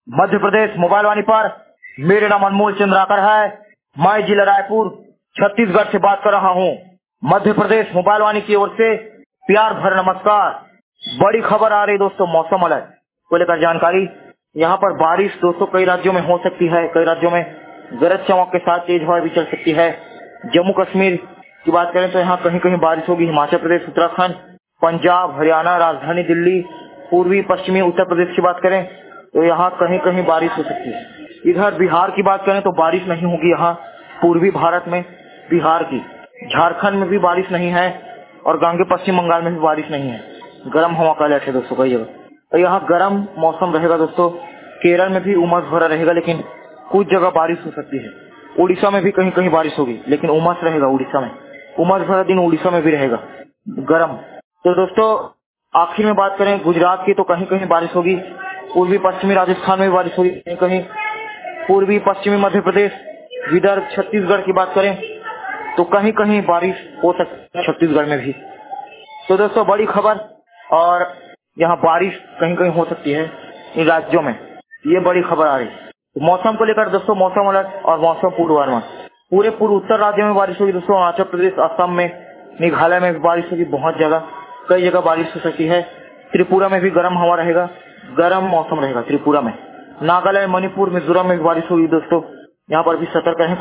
Madhya Pradesh mobile वाणी पर मेरा नाम अनमोल चंद्राकर है। मैं जिला रायपुर छत्तीसगढ़ से बात कर रहा हूँ। मध्य प्रदेश मोबाइल वाणी की ओर से प्यार भर नमस्कार। बड़ी खबर आ रही दोस्तों, मौसम अलर्ट को लेकर जानकारी। यहाँ पर बारिश दोस्तों कई राज्यों में हो सकती है। कई राज्यों में गरज चमक के साथ तेज हवा भी चल सकती है। जम्मू कश्मीर की बात करें तो यहाँ कहीं कहीं बारिश होगी। हिमाचल प्रदेश, उत्तराखंड, पंजाब, हरियाणा, राजधानी दिल्ली, पूर्वी पश्चिमी उत्तर प्रदेश की बात करें तो यहाँ कहीं कहीं बारिश हो सकती है। इधर बिहार की बात करें तो बारिश नहीं होगी। यहाँ पूर्वी भारत में बिहार की, झारखंड में भी बारिश नहीं है और गांगे पश्चिम बंगाल में भी बारिश नहीं है। गर्म हवा का अलर्ट है दोस्तों कई जगह। तो यहाँ गर्म मौसम रहेगा दोस्तों। केरल में भी उमस भरा रहेगा, लेकिन कुछ जगह बारिश हो सकती है। उड़ीसा में भी कहीं कहीं बारिश होगी, लेकिन उमस रहेगा। उड़ीसा में उमस भरा दिन उड़ीसा में भी रहेगा गर्म। तो दोस्तों आखिर में बात करें गुजरात की तो कहीं कहीं बारिश होगी। पूर्वी पश्चिमी राजस्थान में भी बारिश होगी कहीं कहीं। पूर्वी पश्चिमी मध्य प्रदेश, विदर्भ, छत्तीसगढ़ की बात करें तो कहीं कहीं बारिश हो सकती है छत्तीसगढ़ में भी। तो दोस्तों बड़ी खबर, और यहाँ बारिश कहीं कहीं हो सकती है इन राज्यों में। ये बड़ी खबर आ रही है मौसम को लेकर दोस्तों। मौसम अलर्ट और मौसम पूर्वानुमान। पूरे पूर्व उत्तर राज्यों में बारिश होगी दोस्तों। अरुणाचल प्रदेश, असम में, मेघालय में भी बारिश होगी। बहुत जगह कई जगह बारिश हो सकती है। त्रिपुरा में भी गर्म हवा रहेगा, गर्म मौसम रहेगा त्रिपुरा में। नागालैंड, मणिपुर, मिजोरम में भी बारिश होगी दोस्तों। यहाँ पर भी सतर्क रहें।